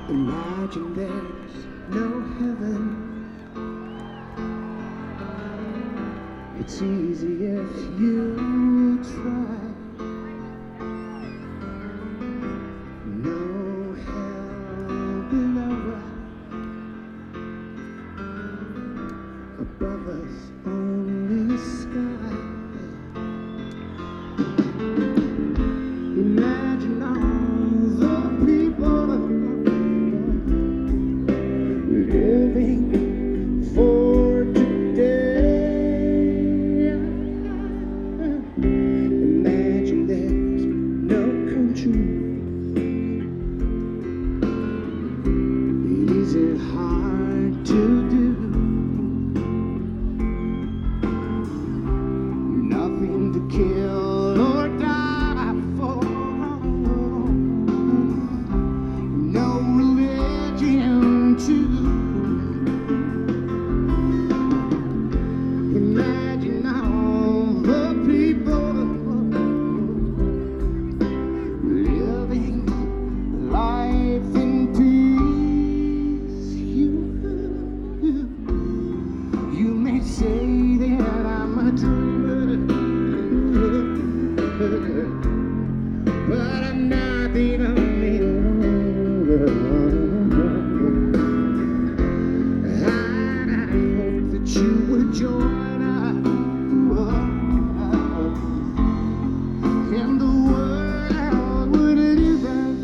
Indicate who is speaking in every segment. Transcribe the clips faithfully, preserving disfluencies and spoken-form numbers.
Speaker 1: Imagine there's no heaven. It's easy if you try. No hell below us. Above us, only sky. Imagine all the people living for today. Imagine there's no country. Is it hard to do? Nothing to kill or die for. No religion too. Imagine all the people living life in peace. You, you may say that I'm a dreamer, but I'm not the only one. I hope that you would join us and the world would live as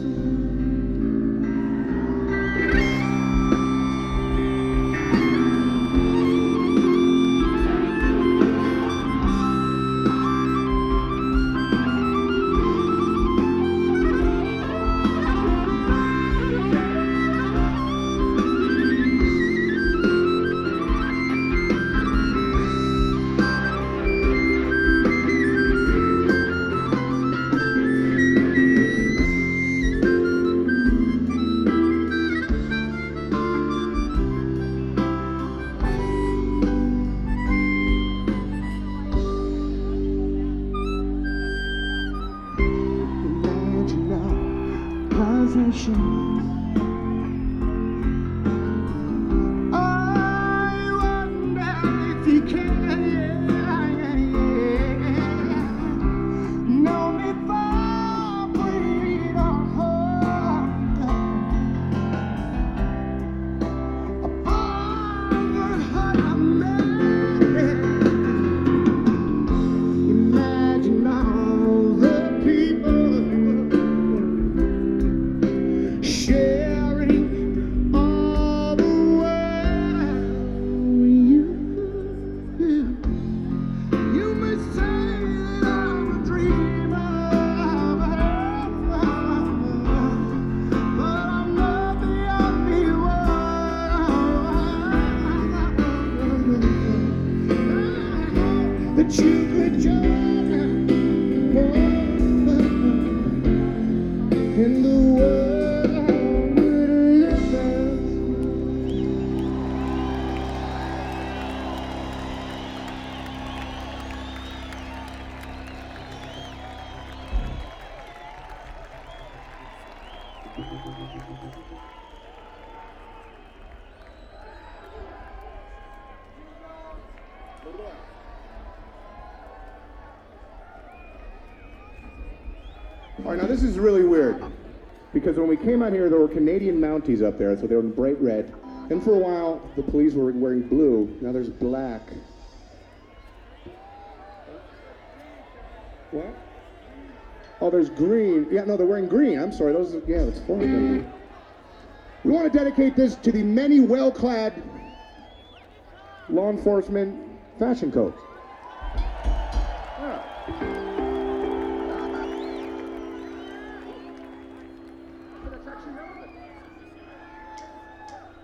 Speaker 1: imagine our possessions. I wonder if you can, yeah, yeah, yeah. No need for greed or hope. Upon the heart of man. Imagine all the people sharing all the world. You, you may say that I'm a dreamer, but I'm not the only one. That you could join in the world would live as.
Speaker 2: All right, now this is really weird, because when we came out here, there were Canadian Mounties up there, so they were in bright red. And for a while, the police were wearing blue. Now there's black. What? Oh, there's green. Yeah, no, they're wearing green. I'm sorry. Those, yeah, it's four of them. We want to dedicate this to the many well-clad law enforcement fashion codes. Yeah.